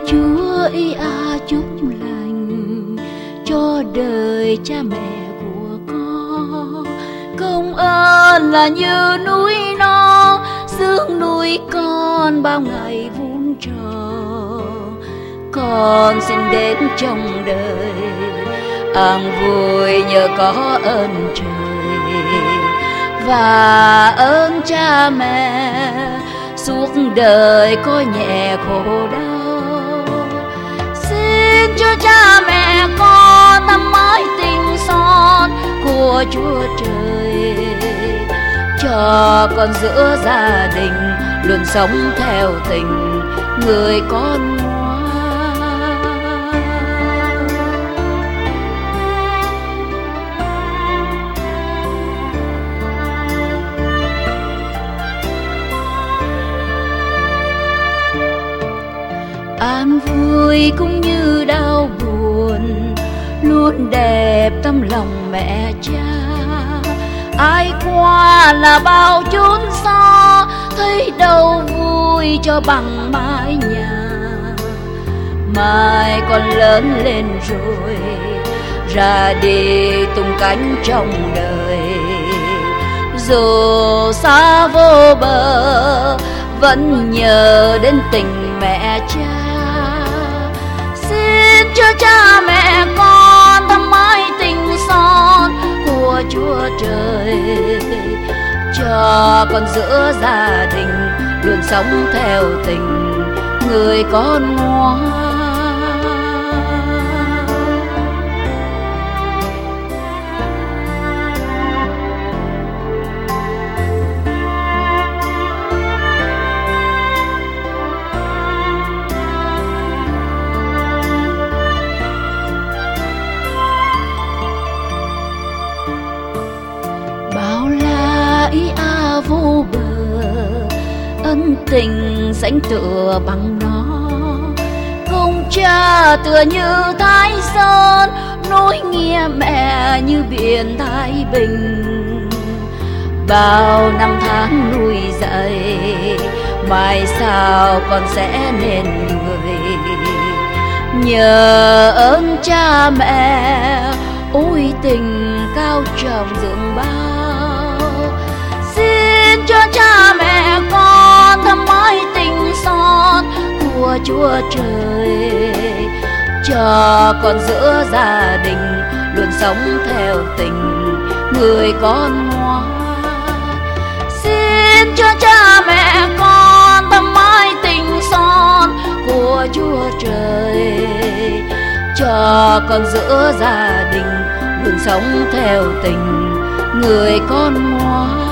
Chúa ý chúc lành cho đời cha mẹ của con. Công ơn là như núi non dưỡng nuôi con bao ngày vun trồng. Con xin đến trong đời an vui nhờ có ơn trời và ơn cha mẹ suốt đời có nhẹ khổ đau. Xin cho cha mẹ con thắm mãi tình son của Chúa Trời, cho con giữa gia đình luôn sống theo tình người con ngoan. An vui cũng như đau buồn luôn đẹp tâm lòng mẹ cha. Ai qua là bao chốn xa thấy đâu vui cho bằng mái nhà. Mai con lớn lên rồi ra đi tung cánh trong đời, dù xa vô bờ vẫn nhớ đến tình mẹ cha. Xin cho cha mẹ con thắm mãi tình son của Chúa Trời, cho con giữa gia đình luôn sống theo tình người con ngoan. Ý vô bờ ân tình sánh tựa bằng nó. Công cha tựa như Thái Sơn, nối nghĩa mẹ như biển Thái Bình. Bao năm tháng nuôi dạy mai sau con sẽ nên người. Nhờ ơn cha mẹ ôi tình cao trọng dưỡng bao. Xin cho cha mẹ con thắm mãi tình son của Chúa Trời, cho con giữa gia đình luôn sống theo tình người con ngoan. Xin cho cha mẹ con thắm mãi tình son của Chúa Trời, cho con giữa gia đình luôn sống theo tình người con ngoan.